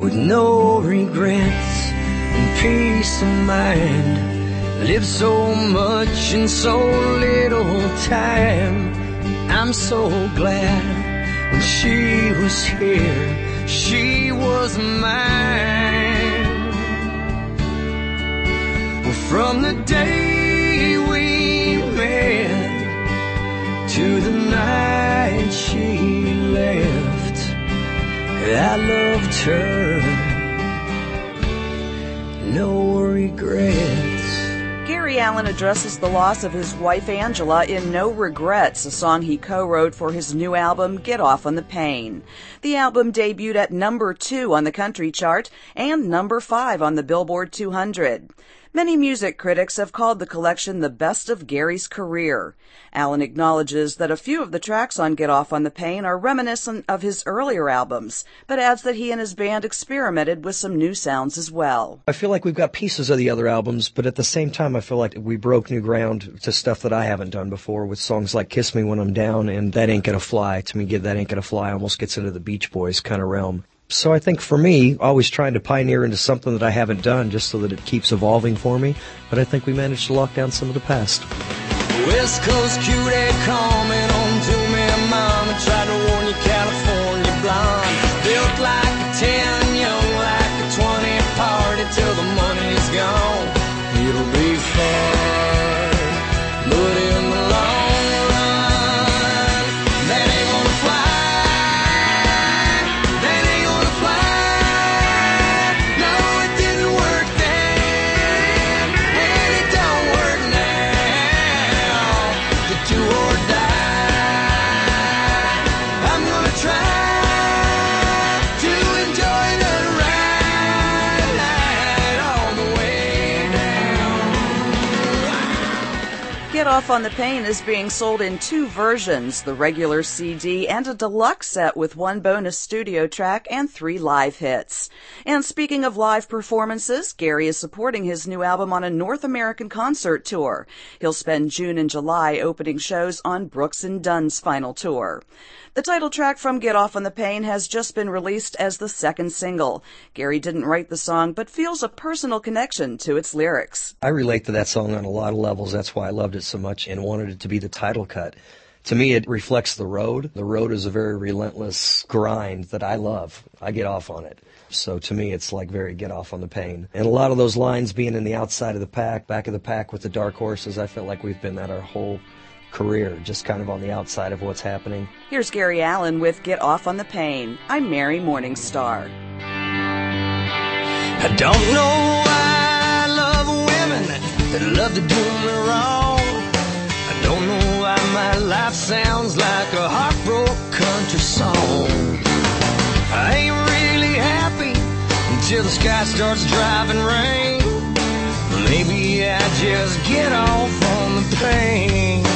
With no regrets and peace of mind, live so much in so little time. I'm so glad when she was here, she was mine. Well, from the day we met to the night she left, I loved her, no regrets. Gary Allan addresses the loss of his wife Angela in No Regrets, a song he co-wrote for his new album, Get Off on the Pain. The album debuted at number 2 on the country chart and number 5 on the Billboard 200. Many music critics have called the collection the best of Gary's career. Allan acknowledges that a few of the tracks on Get Off on the Pain are reminiscent of his earlier albums, but adds that he and his band experimented with some new sounds as well. I feel like we've got pieces of the other albums, but at the same time I feel like we broke new ground to stuff that I haven't done before with songs like Kiss Me When I'm Down and That Ain't Gonna Fly. To me, That Ain't Gonna Fly almost gets into the Beach Boys kind of realm. So I think for me, always trying to pioneer into something that I haven't done just so that it keeps evolving for me. But I think we managed to lock down some of the past. West Coast cutie coming on to me, mama. Tried to warn you, California blonde. Built like a 10, young like a 20. Party till the money's gone. It'll be fun, but in the long run, that ain't gonna fly. Get Off on the Pain is being sold in 2 versions, the regular CD and a deluxe set with 1 bonus studio track and 3 live hits. And speaking of live performances, Gary is supporting his new album on a North American concert tour. He'll spend June and July opening shows on Brooks and Dunn's final tour. The title track from Get Off on the Pain has just been released as the 2nd single. Gary didn't write the song, but feels a personal connection to its lyrics. I relate to that song on a lot of levels. That's why I loved it so much and wanted it to be the title cut. To me, it reflects the road. The road is a very relentless grind that I love. I get off on it. So to me, it's like very Get Off on the Pain. And a lot of those lines being in the outside of the pack, back of the pack with the dark horses, I feel like we've been that our whole career, just kind of on the outside of what's happening. Here's Gary Allan with Get Off on the Pain. I'm Mary Morningstar. I don't know why I love women that love to do me wrong. I don't know why my life sounds like a heartbroken country song. I ain't really happy until the sky starts driving rain. Maybe I just get off on the pain.